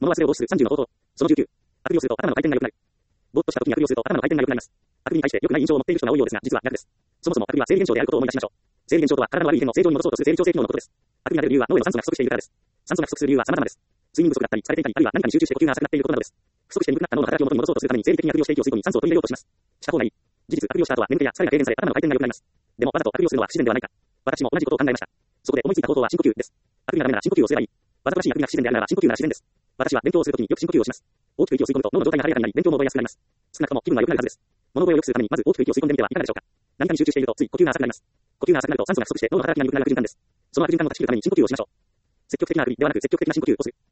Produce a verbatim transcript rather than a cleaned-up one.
物忘れを防止するさんじゅうの方法。そのじゅうきゅう。あくびをすると頭の回転が良くなる。ぼーっとした時にあくびをすると頭の回転が良くなります。あくびに対して良くない印象を持っている人が多いようですが、実は逆です。そもそもあくびは生理現象であることを思い出しましょう。生理現象とは体の悪い遺伝を正常に戻そうとする生理調整機能のことです。あくびが出る理由は脳への酸素が不足しているからです。酸素が不足する理由は様々です。睡眠不足だったり、疲れていたり、あるいは何かに集中して呼吸が浅くなっていることなどです。不足して鈍くなった脳の働きを元に戻そうとするために生理的にあくびをして息を吸い込み酸素を取り入れようとします。した方がいい。事実、あくびをした後は眠気や疲れが軽減され頭の回転が良くなります。でもわざとあくびをするのは不自然ではないか。私も同じことを考えました。そこで思いついた方法は深呼吸です。あくびがダメなら深呼吸をすればいい。わざとらしいあくびが不自然であるなら深呼吸なら自然です。私は勉強をするときによく深呼吸をします。大きく息を吸い込むと脳の状態が晴れやかになり勉強も覚えやすくなります。少なくとも気分が良くなるはずです。物覚えを良くするためにまず大きく息を吸い込んでみてはいかがでしょうか。何かに集中しているとつい呼吸が浅くなります。呼吸が浅くなると酸素が不足して脳の働きが鈍くなる悪循環です。その悪循環を断ち切るために深呼吸をしましょう。積極的なあくびではなく積極的な深呼吸をする。